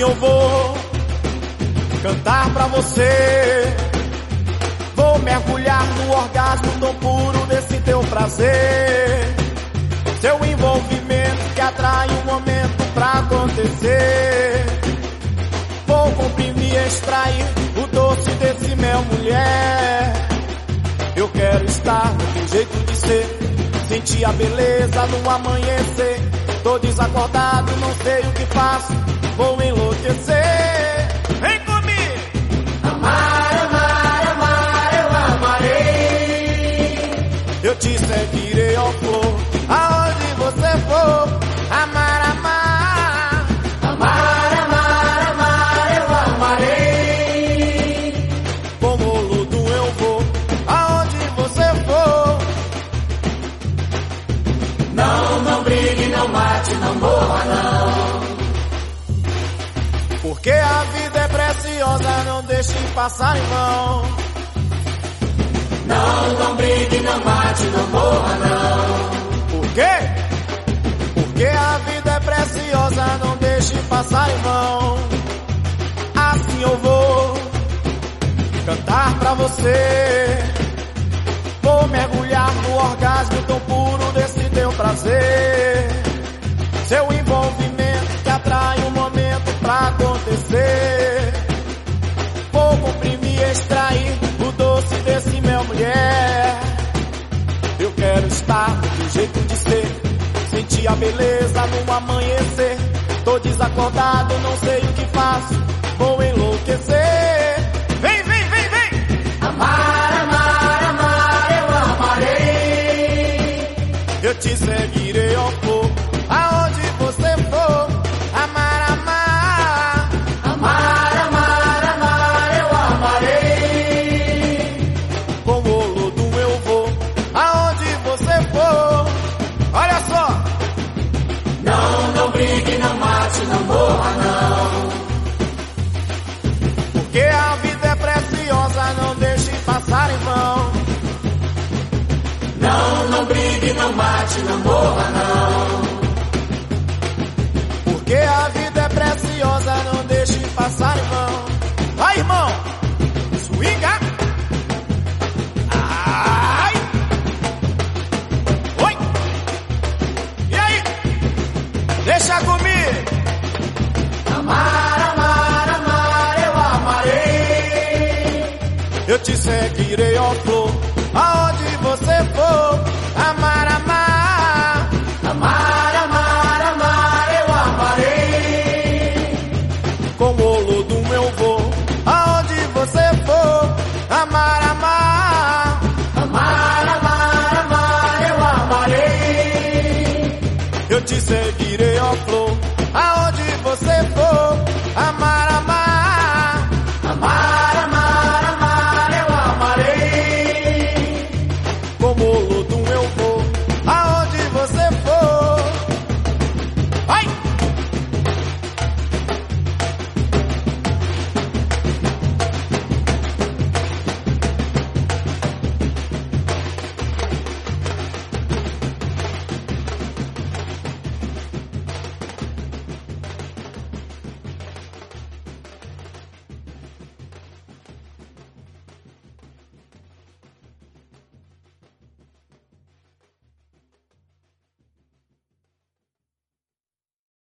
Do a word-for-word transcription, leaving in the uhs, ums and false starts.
eu vou cantar pra você. Vou mergulhar no orgasmo tão puro desse teu prazer. Seu envolvimento que atrai um momento pra acontecer. Vou comprimir e extrair o doce desse mel, mulher. Eu quero estar no teu jeito de ser, sentir a beleza no amanhecer. Tô desacordado, não sei o que faço, vou enlouquecer. Vem comigo! Amar, amar, amar, eu amarei. Eu te seguirei, ó flor, aonde você for. Amar, amar. Amar, amar, amar, eu amarei. Como ludo eu vou, aonde você for. Não, não brigue, não mate, não morra, não. Porque a vida é preciosa, não deixe passar em vão. Não, não brigue, não mate, não morra, não. Por quê? Porque a vida é preciosa, não deixe passar em vão. Assim eu vou cantar pra você. Vou mergulhar no orgasmo tão puro desse teu prazer. Seu envolvimento que atrai um momento pra acontecer. Vou comprimir e extrair o doce desse mel, mulher. Eu quero estar no teu jeito de ser, sentir a beleza no amanhecer. Tô desacordado, não sei o que faço, vou enlouquecer. Vem, vem, vem, vem! Amar, amar, amar, eu amarei. Eu te seguirei, ó flor, aonde você for. Amar, amar. Amar, amar, amar, eu amarei. Com o lodo eu vou, aonde você for. Olha só! Não, não brigue, não mate, não morra, não. Porque a vida é preciosa, não deixe passar em vão. Não, não brigue, não mate, não morra, não. Porque a vida é preciosa, não deixe passar em vão. Vai, irmão! Swinga! Ai! Oi! E aí? Deixa comigo! Amar, amar, amar, eu amarei. Eu te seguirei, ó flor, aonde você for. Amar, amar. Amar, amar, amar, eu amarei. Com o lodo